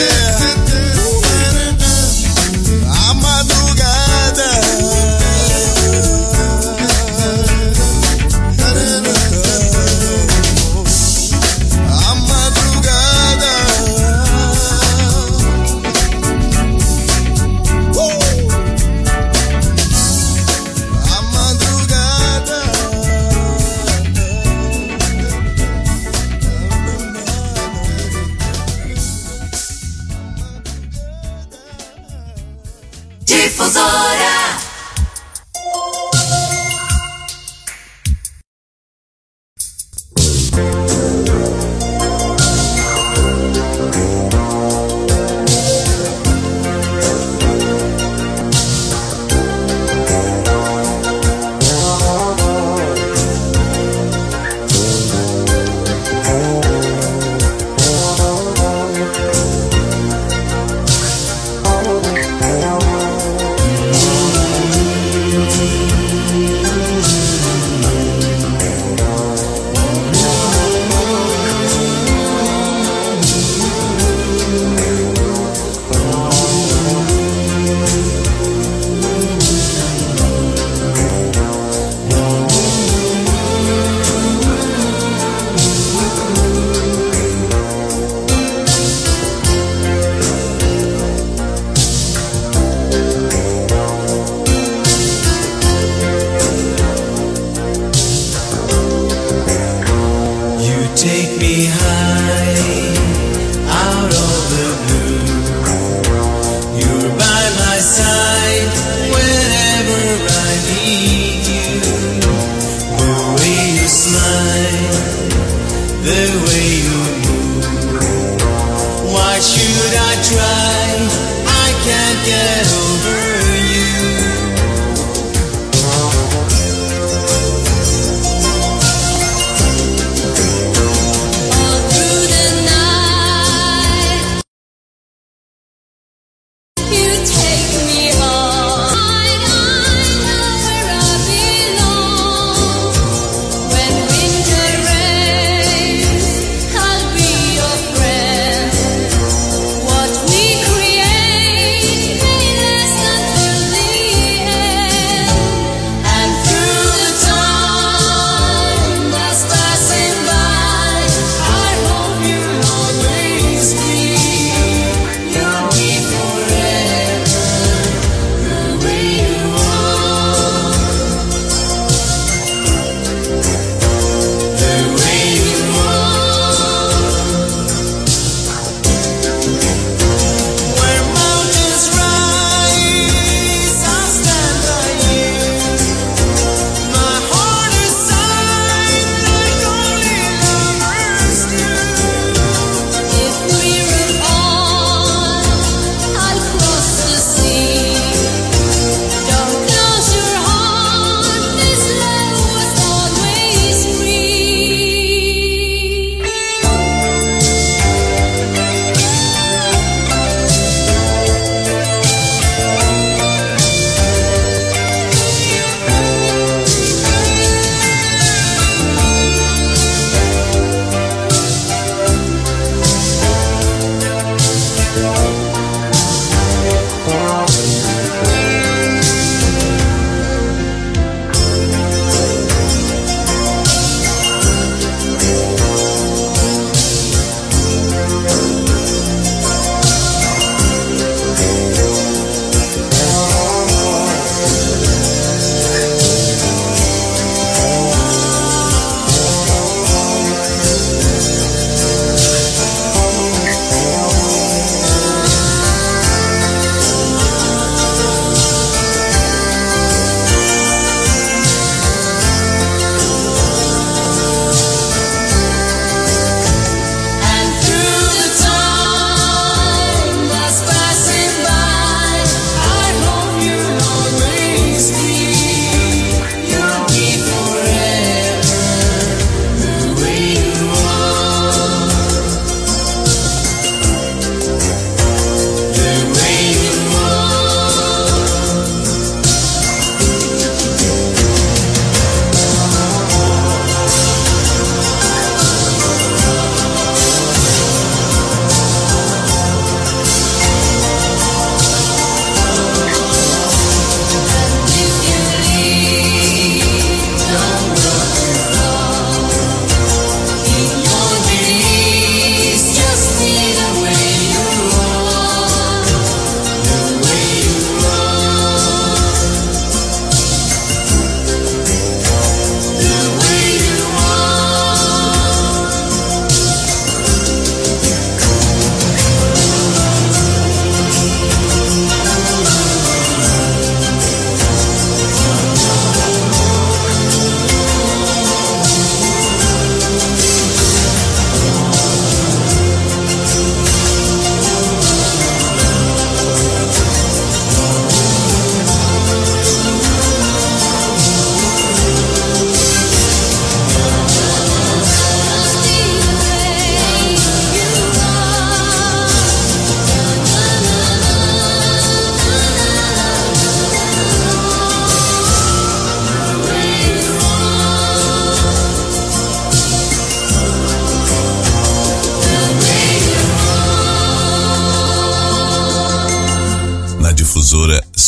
A madrugada. A madrugada. A madrugada. Difusora. Take me high out of the blue. You're by my side whenever I need you. The way you smile, the way you move. Why should I try? I can't get over you. What we create may last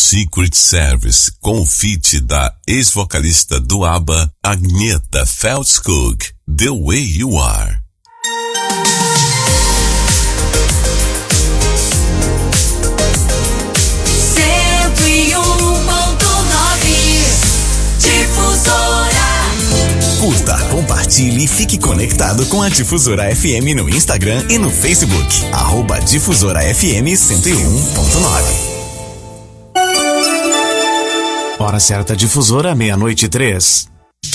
Secret Service, com o feat da ex-vocalista do ABBA, Agnetha Fältskog, The Way You Are. Curta, compartilhe e fique conectado com a Difusora FM no Instagram e no Facebook. @Difusora FM 101.9. Hora certa Difusora, 00:03.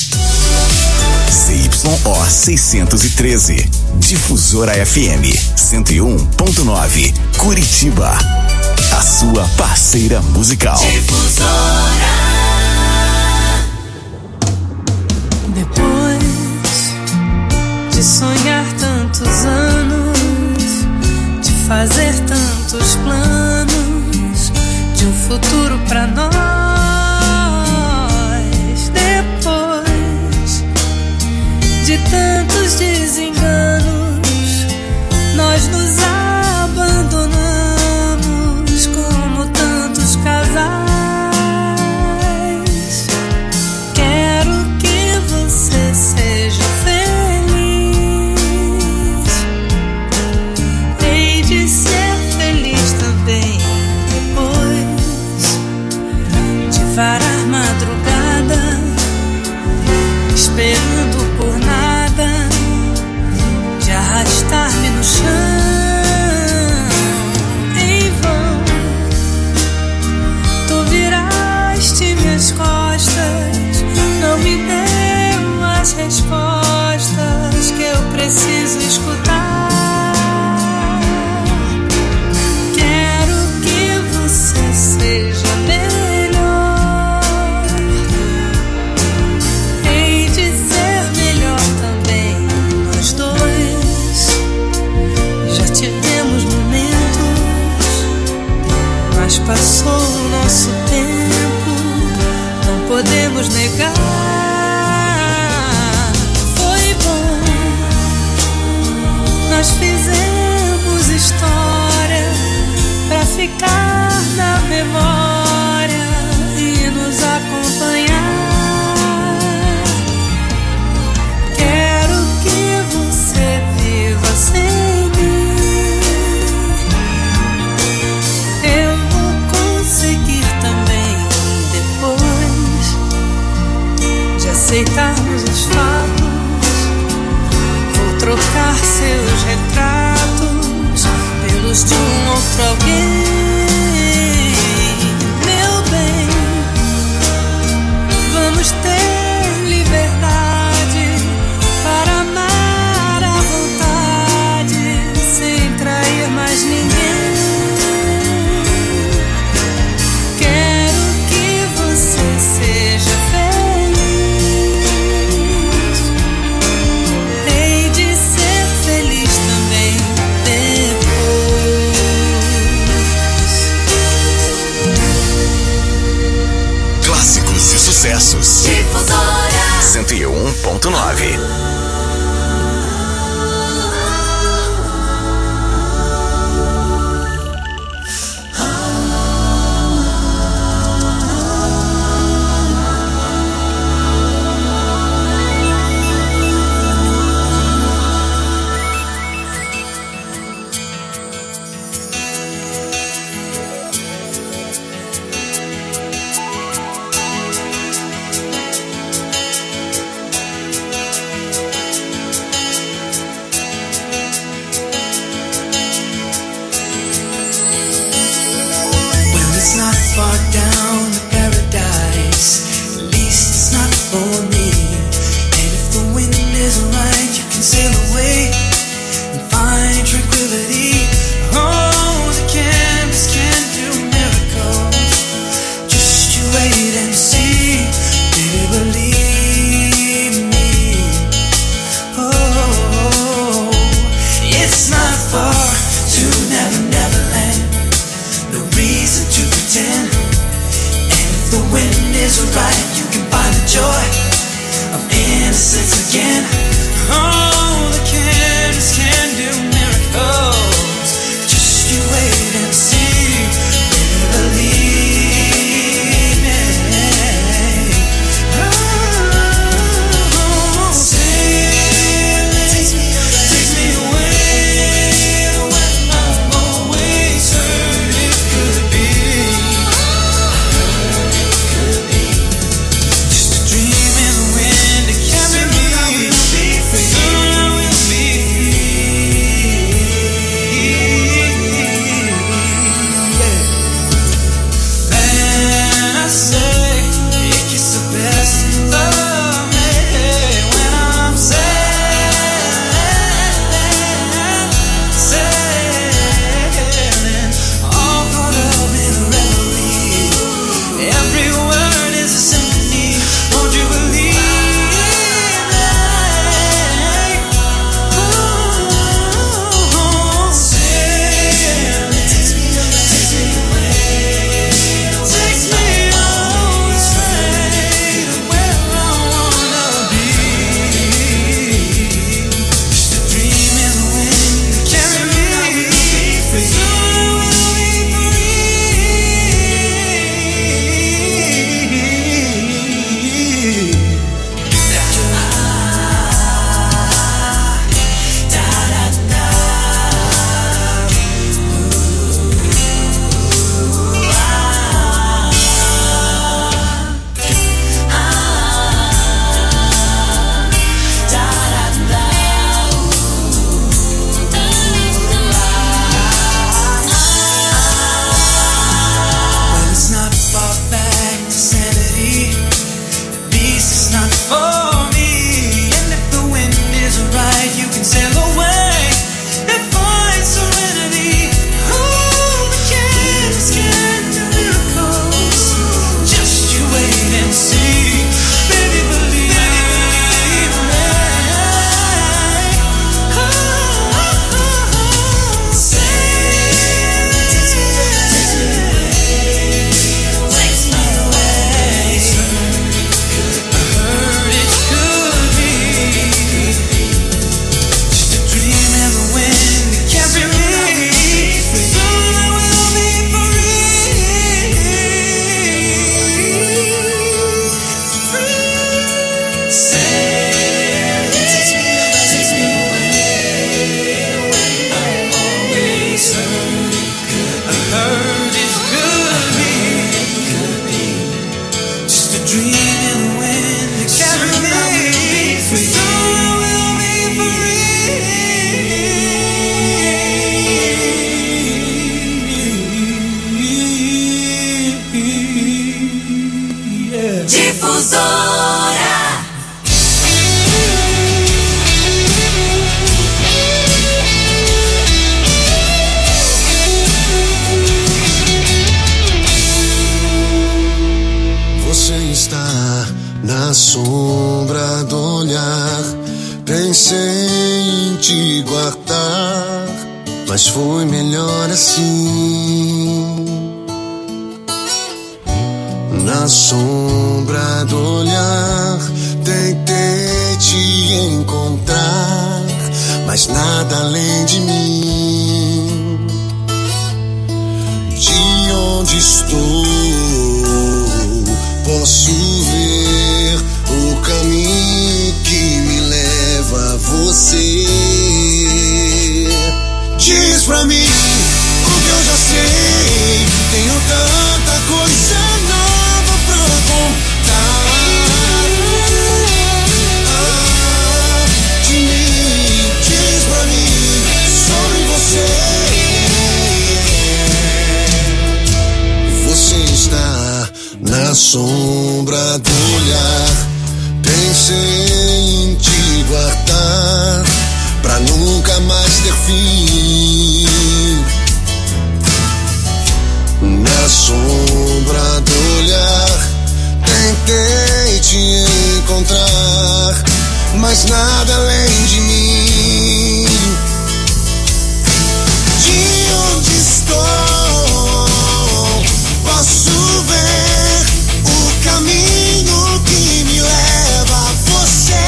ZYO 613. Difusora FM 101.9. Curitiba. A sua parceira musical. Difusora. Depois de sonhar tantos anos, de fazer tantos planos, de um futuro pra nós, depois de tantos desenganos, nós nos abandonamos como tantos casais. Seja feliz, hei de ser feliz também depois de varar madrugada, esperando por nada, de arrastar-me no chão em vão. Tu viraste minhas costas, não me deu as respostas que eu preciso escutar. Quero que você seja melhor, hei de ser melhor também. Nós dois já tivemos momentos, mas passou o nosso tempo, não podemos negar. Nós fizemos história pra ficar na memória e nos acompanhar. Quero que você viva sem mim. Eu vou conseguir também depois de aceitarmos os fatos. Trocar seus retratos pelos de um outro alguém. Meu bem, vamos ter liberdade para amar à vontade, sem trair mais ninguém. Quero que você seja sucessos. Difusora 101.9. Just you wait and see, baby, believe. Difusora. Você está na sombra do olhar. Pensei em te guardar, mas foi melhor assim. Na sombra do olhar, tentei te encontrar, mas nada além de mim. De onde estou, posso ver o caminho que me leva a você. Diz pra mim o que eu já sei. Tenho tanta coisa nova pra contar. De mim, diz pra mim sobre você. Você está na sombra do olhar. Pensei em te guardar, pra nunca mais ter fim. Na sombra do olhar, tentei te encontrar, mas nada além de mim. De onde estou, posso ver o caminho que me leva a você.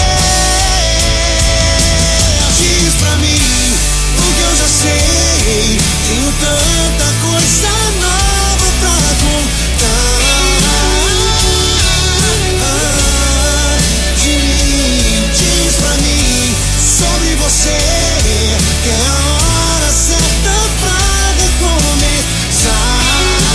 Diz pra mim o que eu já sei. Tenho tanta coisa nova pra contar. De mim, diz pra mim sobre você, que é a hora certa pra recomeçar.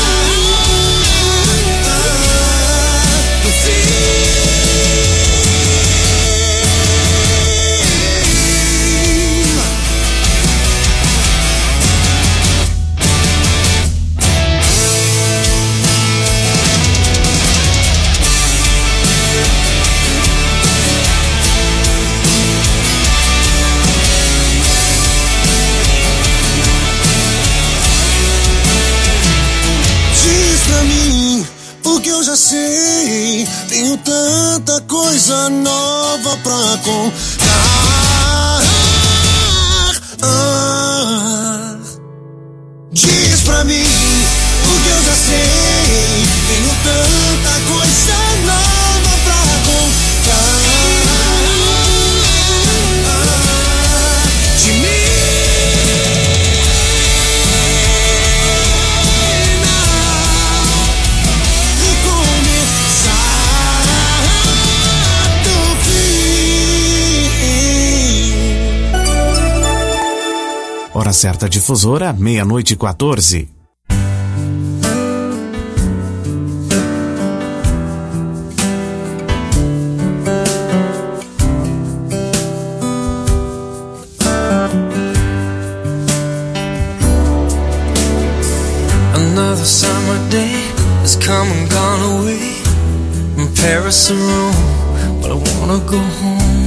O que eu já sei, tenho tanta coisa nova pra contar. Diz pra mim o que eu já sei, tenho tanta coisa nova pra contar. De mim. Hora certa difusora, 00:14. Another summer day has come and gone away from Paris and Rome, but I wanna go home.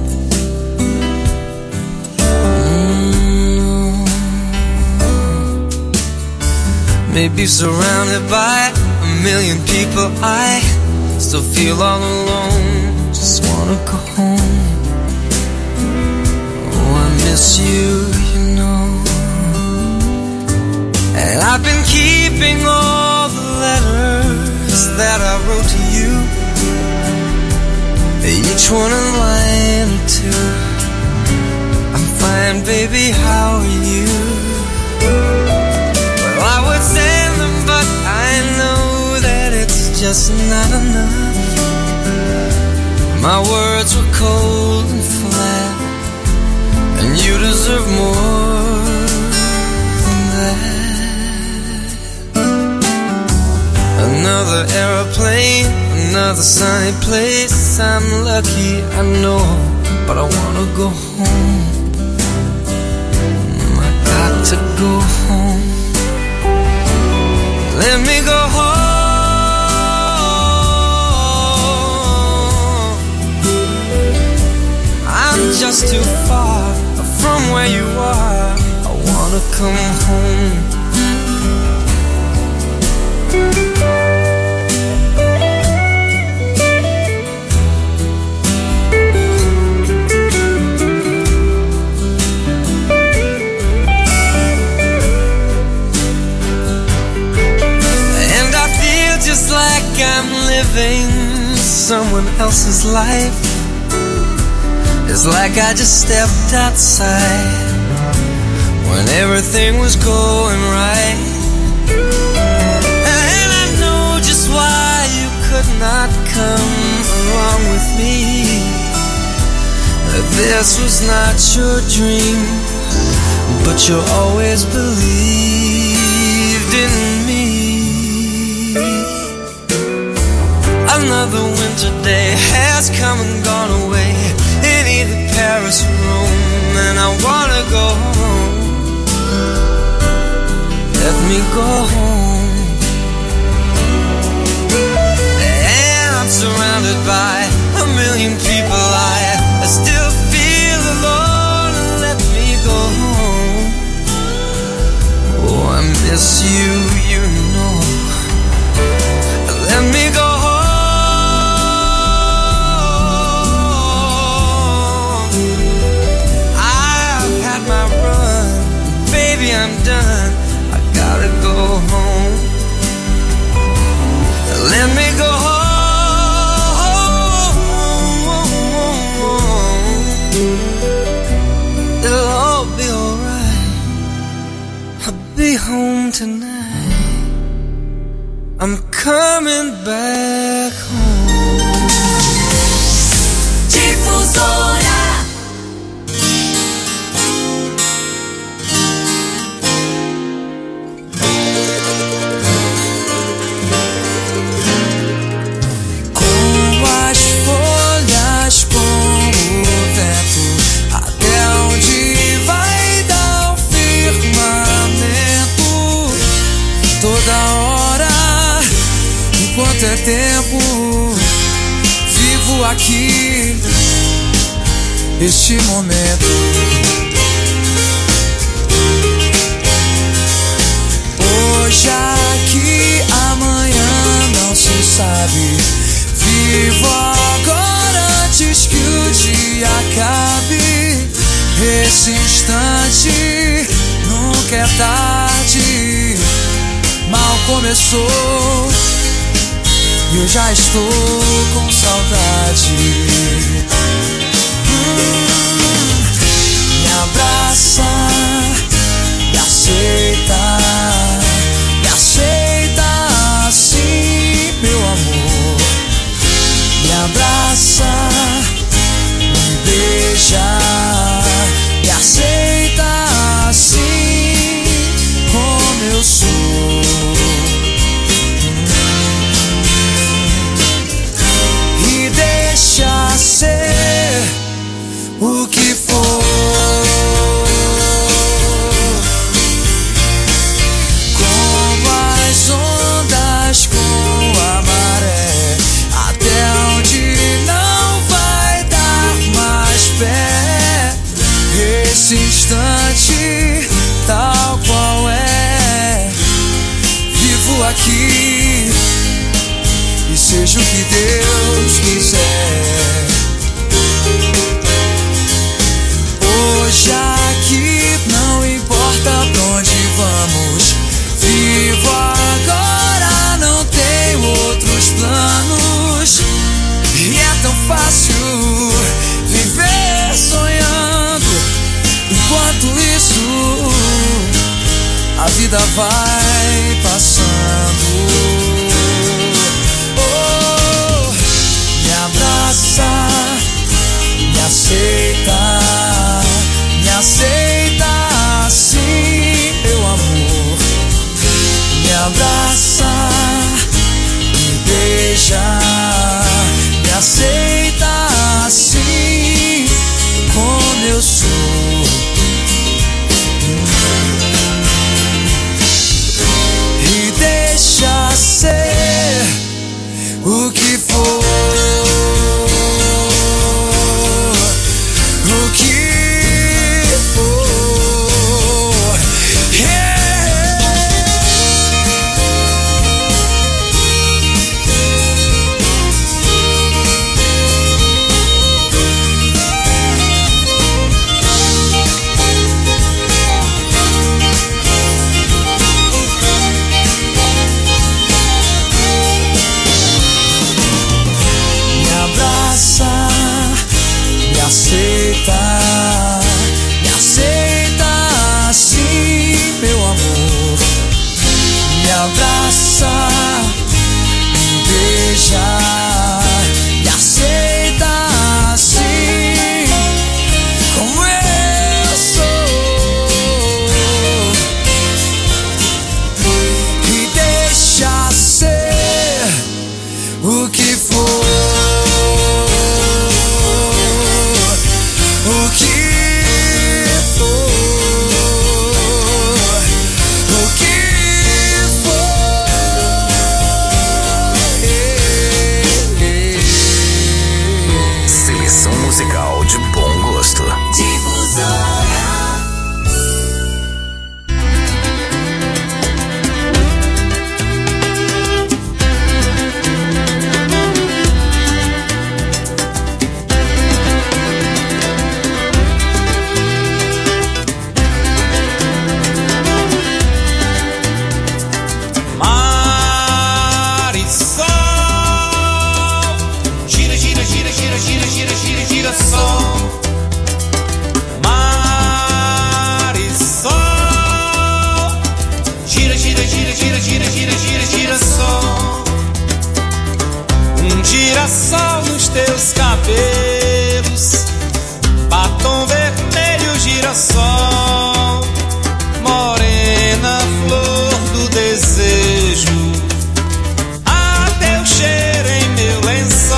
Maybe surrounded by a million people, I still feel all alone. Just wanna go home. Oh, I miss you, you know. And I've been keeping all the letters that I wrote to you, each one a line or two. I'm fine, baby, how are you? I would send them, but I know that it's just not enough. My words were cold and flat, and you deserve more than that. Another airplane, another sunny place. I'm lucky, I know, but I wanna go home. I got to go home. Let me go home. too far from where you are. I wanna come home. And I feel just like I'm living someone else's life. It's like I just stepped outside when everything was going right. And I know just why you could not come along with me. This was not your dream, but you always believed in me. Another winter day has come and gone away in either Paris or Rome, and I wanna go home. Let me go home. And I'm surrounded by a million people. I still feel alone. Let me go home. Oh, I miss you, you know. Let me go home. I'm done, I gotta go home. Let me go home. It'll all be alright. I'll be home tonight. I'm coming back home. Difusora. Enquanto é tempo, vivo aqui, este momento. Hoje aqui, amanhã não se sabe. Vivo agora antes que o dia acabe. Esse instante nunca é tarde. Mal começou e eu já estou com saudade. Me abraça, me aceita assim, meu amor. Me abraça, me beija, me aceita assim como eu sou. Deixa ser o que for. Como as ondas com a maré, até onde não vai dar mais pé. Esse instante, tal qual é, vivo aqui. E seja o que Deus quiser. Hoje aqui não importa pra onde vamos. Vivo agora, não tenho outros planos. E é tão fácil viver sonhando. Enquanto isso, a vida vai passando. Me abraça, me aceita assim, meu amor. Me abraça, me beija, me aceita assim como eu sou. E deixa ser gira, gira, gira, gira, girassol. Um girassol nos teus cabelos, batom vermelho, girassol. Morena, flor do desejo, a teu cheiro em meu lençol.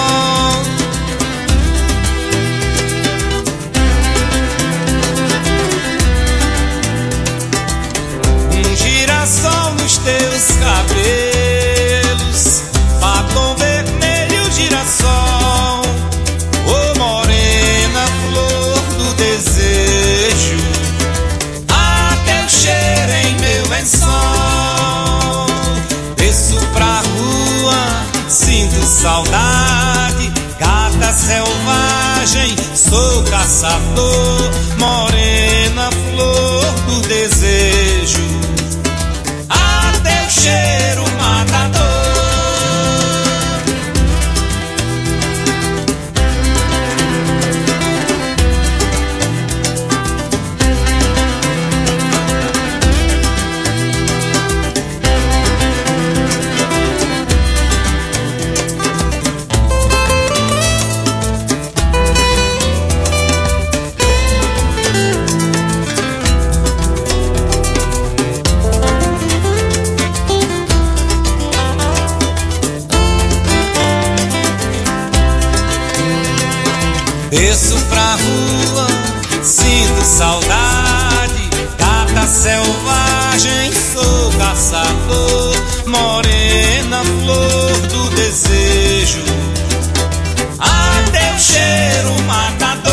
Um girassol nos teus cabelos, batom vermelho, girassol. Oh, morena, flor do desejo, a teu cheiro em meu lençol. Desço pra rua, sinto saudade, gata selvagem, sou caçador. Morena, flor do desejo, a teu cheiro matador. Desço pra rua, sinto saudade, gata selvagem, sou caçador. Morena, flor do desejo, a teu cheiro matador.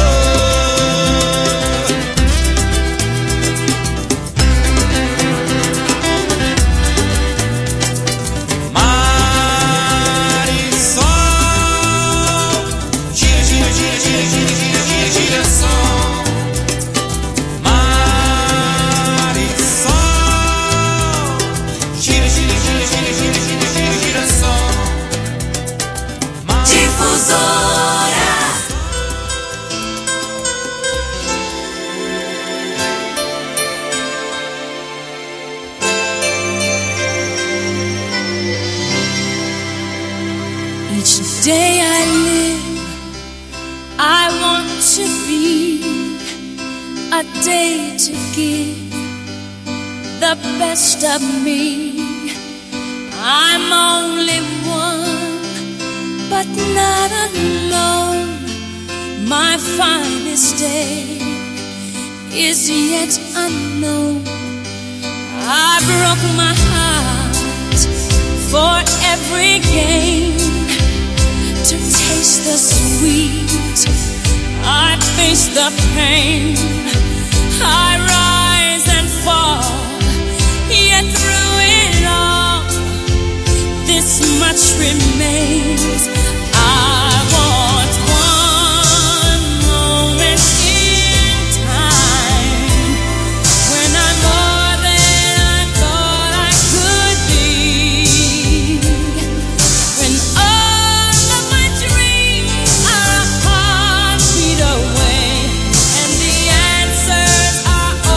Day I live, I want to be a day to give the best of me. I'm only one, but not alone. My finest day is yet unknown. I broke my heart for every gain, to taste the sweet, I face the pain. I rise and fall, yet through it all, this much remains. I want one moment in time when I'm more than I thought I could be, when all of my dreams are a heartbeat away and the answers are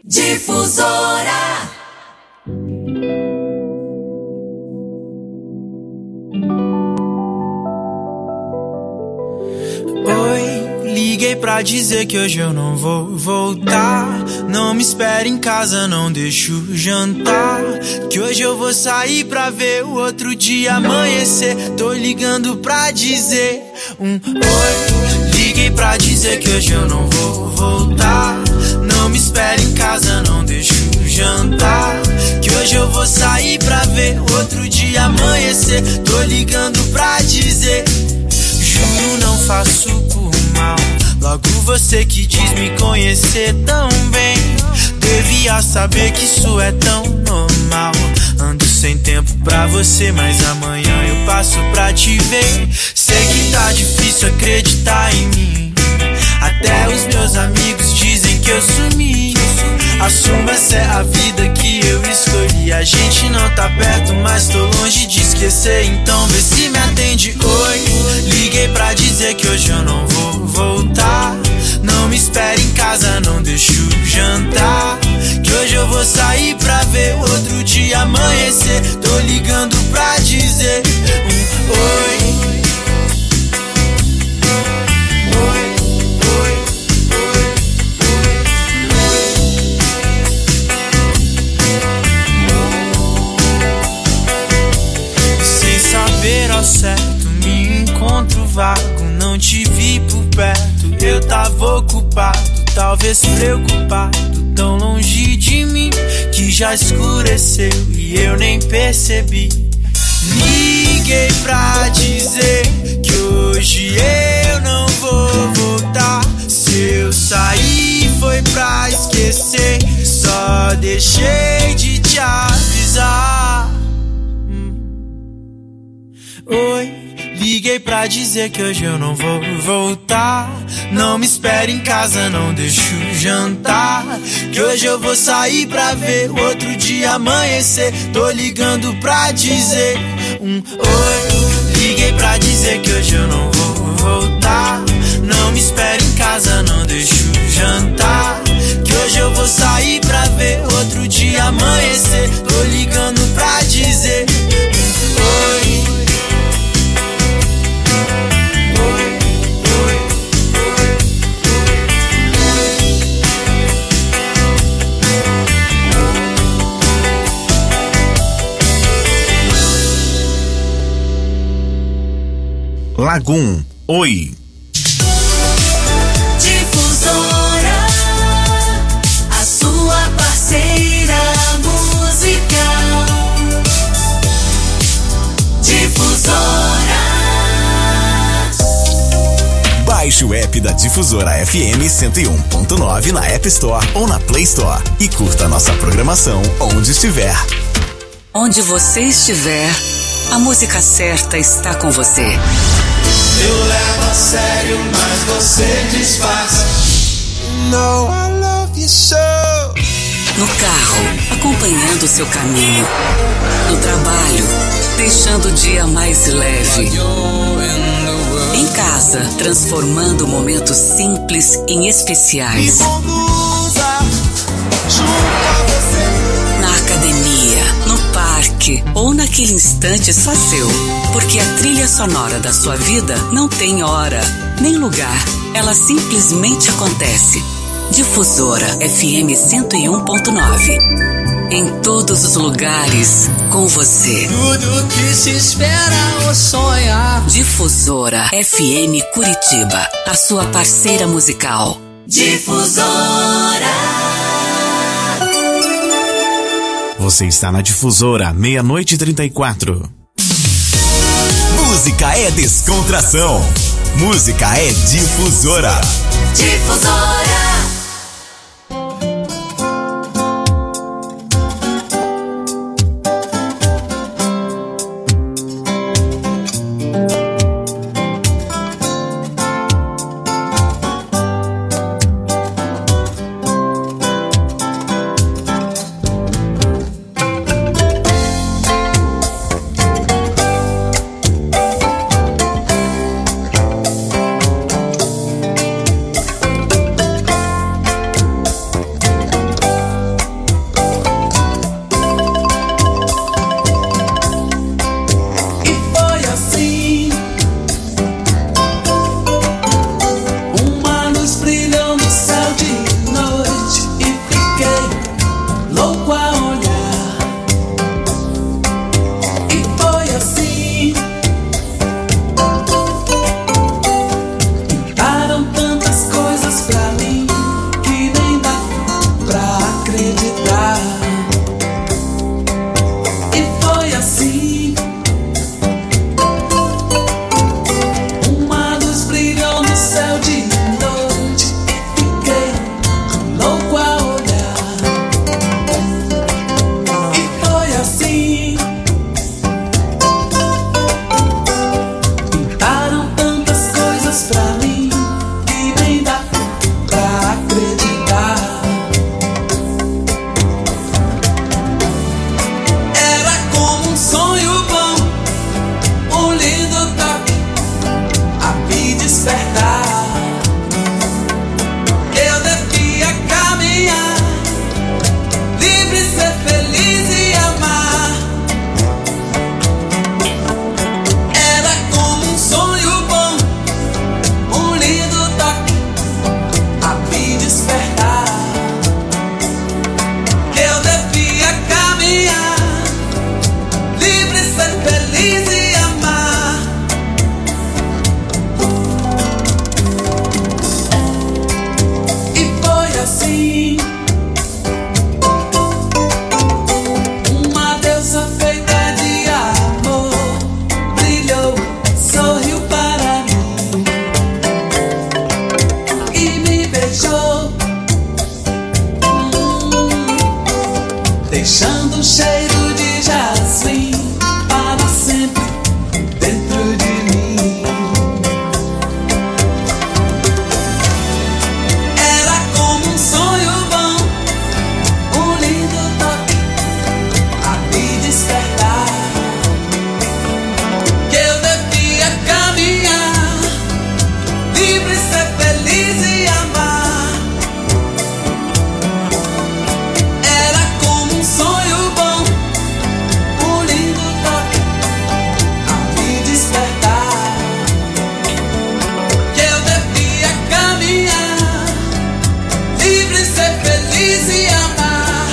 Difusora. Oi, liguei pra dizer que hoje eu não vou voltar. Não me espere em casa, não deixo jantar. Que hoje eu vou sair pra ver o outro dia amanhecer. Tô ligando pra dizer oi. Liguei pra dizer que hoje eu não vou voltar. Não me espere em casa, não deixo jantar. Que hoje eu vou sair pra ver o outro dia amanhecer. Tô ligando pra dizer, juro, não faço por mal. Logo você que diz me conhecer tão bem, devia saber que isso é tão normal. Ando sem tempo pra você, mas amanhã eu passo pra te ver. Sei que tá difícil acreditar em mim. Até os meus amigos dizem que eu sumi. Assumo, essa é a vida que eu escolhi. A gente não tá perto, mas tô longe de esquecer. Então vê se me atende, oi. Liguei pra dizer que hoje eu não vou voltar. Não me espere em casa, não deixo jantar. Que hoje eu vou sair pra ver outro dia amanhecer. Tô ligando pra dizer oi. Ao certo, me encontro vago. Não te vi por perto, eu tava ocupado. Talvez preocupado, tão longe de mim, que já escureceu e eu nem percebi. Liguei pra dizer que hoje eu não vou voltar. Se eu sair foi pra esquecer, só deixei de te avisar. Oi, liguei pra dizer que hoje eu não vou voltar. Não me espere em casa, não deixo jantar. Que hoje eu vou sair pra ver o outro dia amanhecer. Tô ligando pra dizer oi. Liguei pra dizer que hoje eu não vou voltar. Não me espere em casa, não deixo jantar. Que hoje eu vou sair pra ver outro dia amanhecer. Tô ligando pra dizer oi. Lagum, oi. Difusora, a sua parceira musical. Difusora. Baixe o app da Difusora FM 101.9 na App Store ou na Play Store e curta nossa programação onde estiver. Onde você estiver, a música certa está com você. Eu levo a sério, mas você desfaz. No, I love you so. No carro, acompanhando o seu caminho. No trabalho, deixando o dia mais leve. Em casa, transformando momentos simples em especiais. Na academia, no parque ou naquele instante só seu. Porque a trilha sonora da sua vida não tem hora, nem lugar. Ela simplesmente acontece. Difusora FM 101.9. Em todos os lugares, com você. Tudo que se espera ou sonha. Difusora FM Curitiba, a sua parceira musical. Difusora. Você está na Difusora, 00:34. Música é descontração. Música é Difusora. Difusora. beijou, deixando um cheiro de jasmim para sempre dentro de mim. Era como um sonho bom, um lindo toque a me despertar, que eu devia caminhar, livre, ser feliz e amar. Era como um sonho bom, um lindo toque a me despertar, que eu devia caminhar, livre, ser feliz e amar.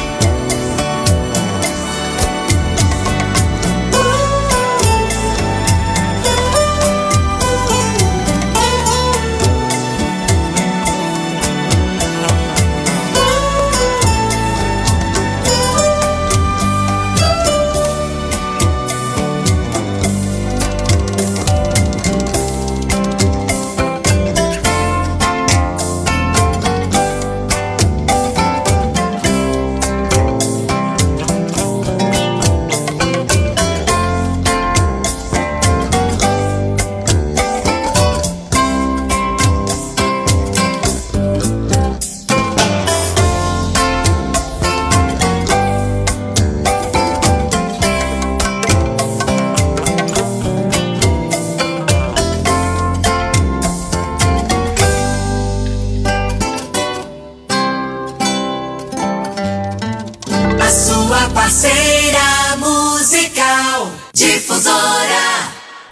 A sua parceira musical, Difusora.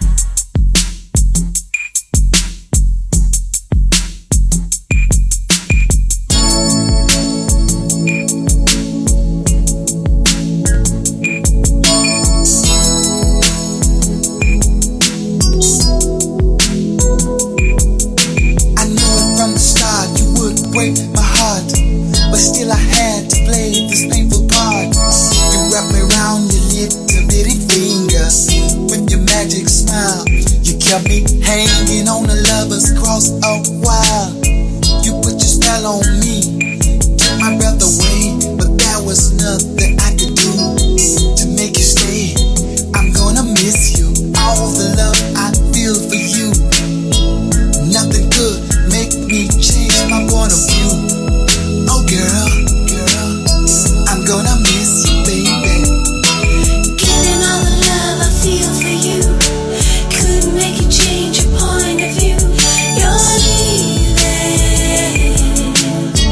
I knew it from the start you would break my heart, but still I had to play this painful part. You wrapped me around your little bitty finger with your magic smile. You kept me hanging on a lover's cross a while. You put your spell on me, took my breath away, but there was nothing I could do to make you stay. I'm gonna miss you, all the love I feel for you. Nothing could make me change my point of view. Oh girl, I'm gonna miss you, baby. Given all the love I feel for you, couldn't make you change your point of view. You're leaving.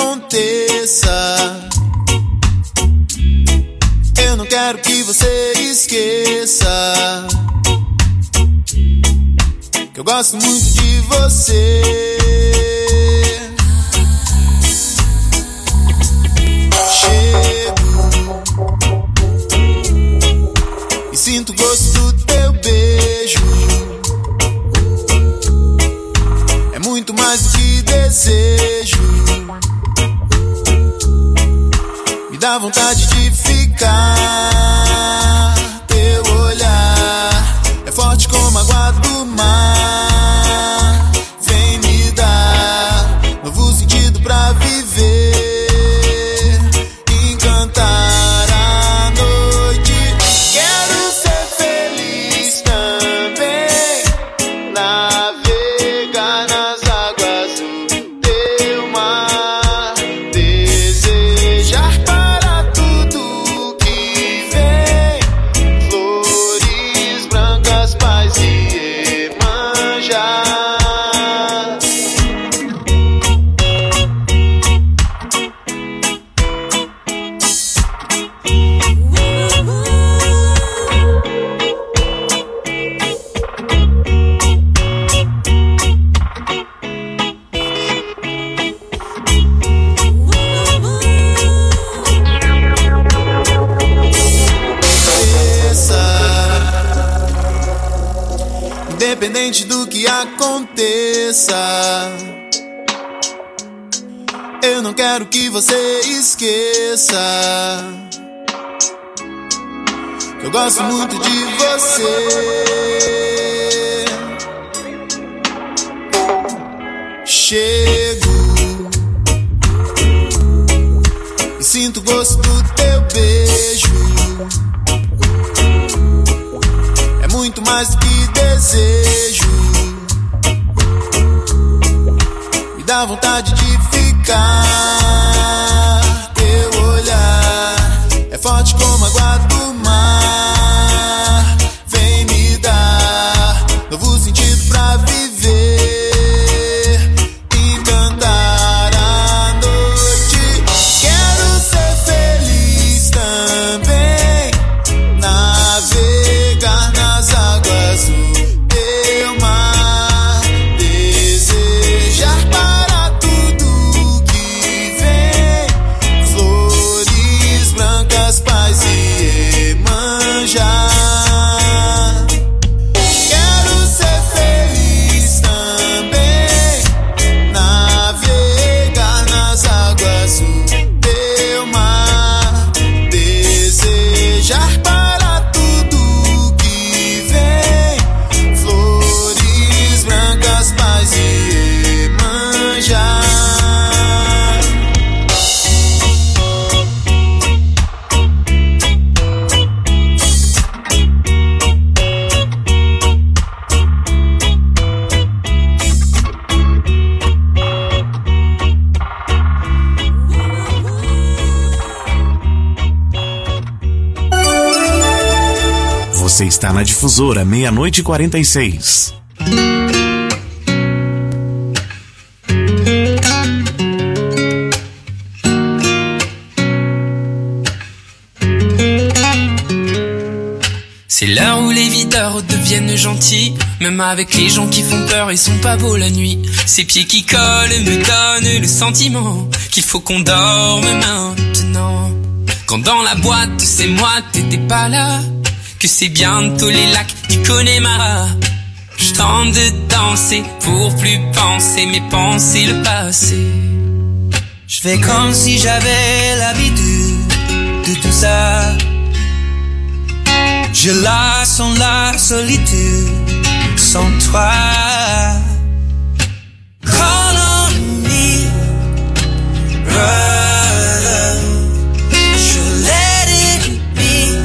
aconteça. Eu não quero que você esqueça que eu gosto muito de você. Chego e sinto o gosto do teu beijo. É muito mais do que desejo. Me dá vontade de ficar. Teu olhar é forte como a água do mar. Vem me dar novo sentido pra viver, encantar a noite. Quero ser feliz também, navegar nas águas do teu mar, desejar para tudo que vem, flores brancas, paz e Iemanjá. Independente do que aconteça, eu não quero que você esqueça que eu gosto muito de você. Chego e sinto o gosto do teu beijo. É muito mais do que desejo. Me dá vontade de ficar. Teu olhar é forte como a água do mar. Vem me dar novo sentido pra viver, encantar a noite. Quero ser feliz também, navegar nas águas do teu mar, desejar para tudo que vem, flores brancas, paz e Iemanjá. Quero ser feliz também, navegar nas águas do teu mar, desejar para tudo que vem, flores brancas, paz e Iemanjá. Você está na Difusora, 00:46. C'est l'heure où les videurs deviennent gentils, même avec les gens qui font peur, ils sont pas beaux la nuit. Ces pieds qui collent me donnent le sentiment qu'il faut qu'on dorme maintenant. Quand dans la boîte c'est moi, t'étais pas là, que c'est bientôt les lacs du Connemara. Je tente de danser pour plus penser, mais penser le passé. Je fais comme si j'avais l'habitude de tout ça. Je la sens la solitude sans toi. Call on me, brother. Should let it be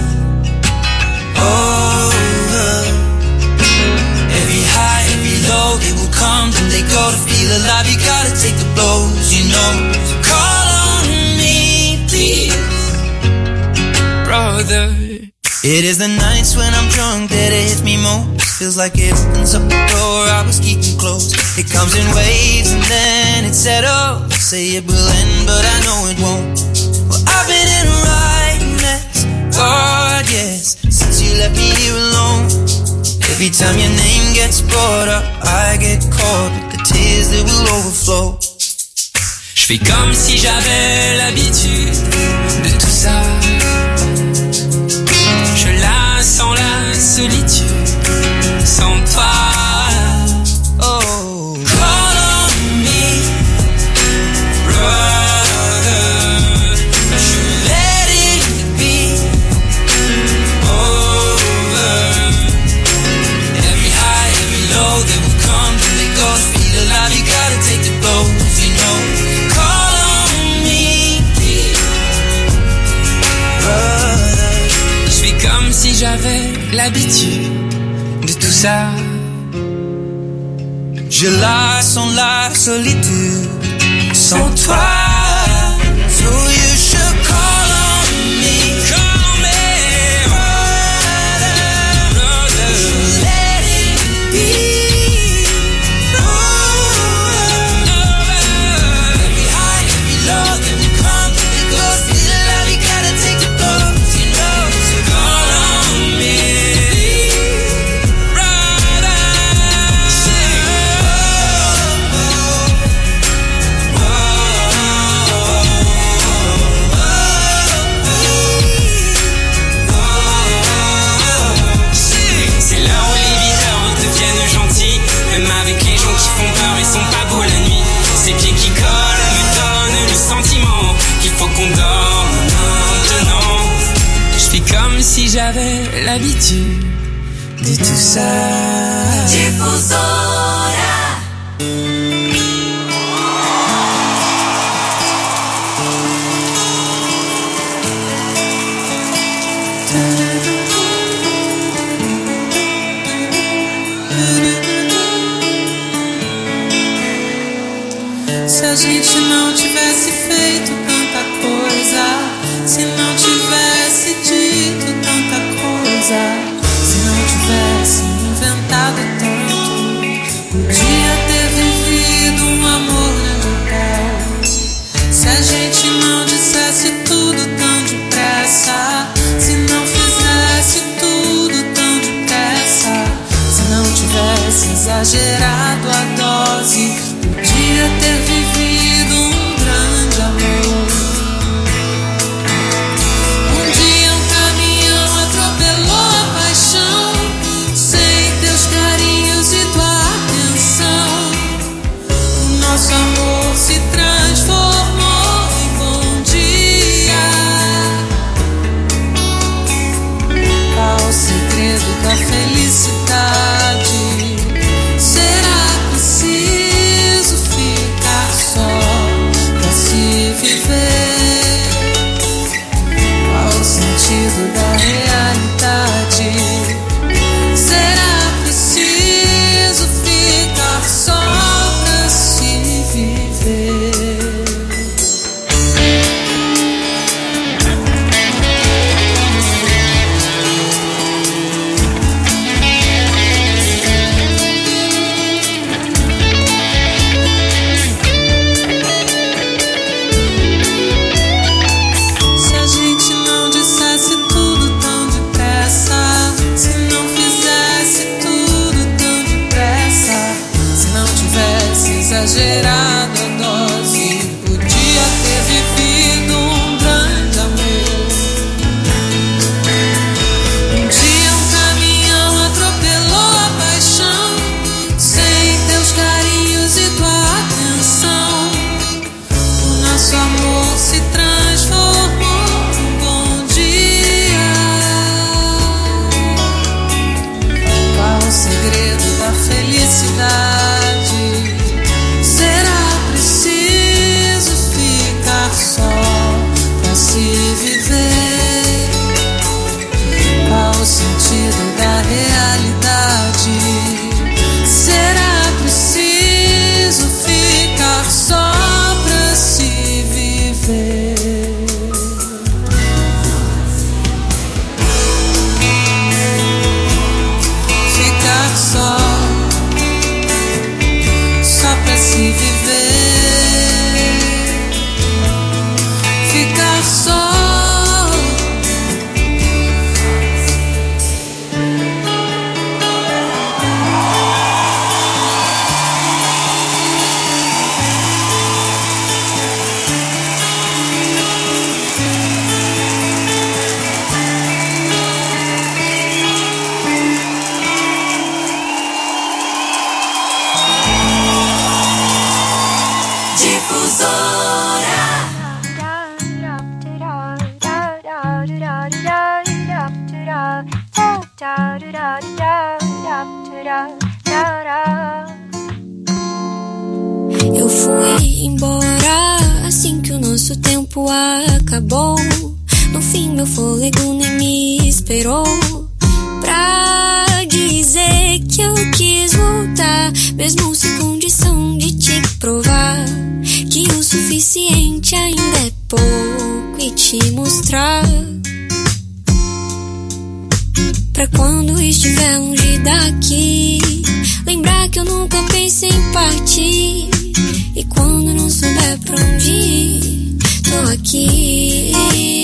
over. Every high, every low, they will come, then they go. To feel alive, you gotta take the blows, you know. So call on me, please, brother. It is the nights when I'm drunk that it hits me most. feels like it opens up the door I was keeping closed. It comes in waves and then it settles. Say it will end, but I know it won't. Well, I've been in a right mess, God, yes, since you left me here alone. Every time your name gets brought up, I get caught with the tears that will overflow. Je fais comme si j'avais l'habitude de tout ça. Je la sens la solitude sans toi. Oh, call on me, brother. Should let it be over. Every high, every low, they will come and they go. Speed alive, you gotta take the blows, you know. Call on me, brother. Je fais comme si j'avais l'habitude de tout ça. je la sens la solitude sans toi. So you should call on me, call on me, brother. Let it be. Every high, every low, then we come, then we go. Still alive, you gotta take the blows, you know. So call on me, brother. C'est là où les videurs deviennent gentils. Même avec les gens qui font peur, ils sont pas beaux la nuit. Ces pieds qui collent me donnent le sentiment qu'il faut qu'on dorme maintenant. Je fais comme si j'avais l'habitude de tout ça. Difusora. Se a gente não tivesse feito tanta coisa, se não tivesse dito tanta coisa, se não tivesse inventado tanto, podia ter vivido um amor na hotel. Se a gente não dissesse tudo tão depressa, se não fizesse tudo tão depressa, se não tivesse exagerado a dose, podia ter vivido um grande amor. Um dia um caminhão atropelou a paixão, sem teus carinhos e tua atenção. O nosso amor se transformou em bom dia. Qual o segredo da felicidade? Será preciso ficar só pra se viver? Qual o sentido da realidade? Será preciso ficar só pra se viver? Se a gente não dissesse tudo tão depressa, se não fizesse tudo tão depressa, se não tivesse exagerado a dose, podia ter vivido um grande amor. Um dia um caminhão atropelou a paixão, sem teus carinhos e tua atenção. O nosso amor se transformou em bom dia. Qual o segredo da felicidade? Será preciso ficar só pra se viver? Qual o sentido da realidade? Será preciso ficar só pra se viver? tempo acabou. No fim meu fôlego nem me esperou pra dizer que eu quis voltar, mesmo sem condição de te provar que o suficiente ainda é pouco e te mostrar. Pra quando estiver longe daqui, lembrar que eu nunca pensei em partir. E quando não souber pra onde ir, tô aqui.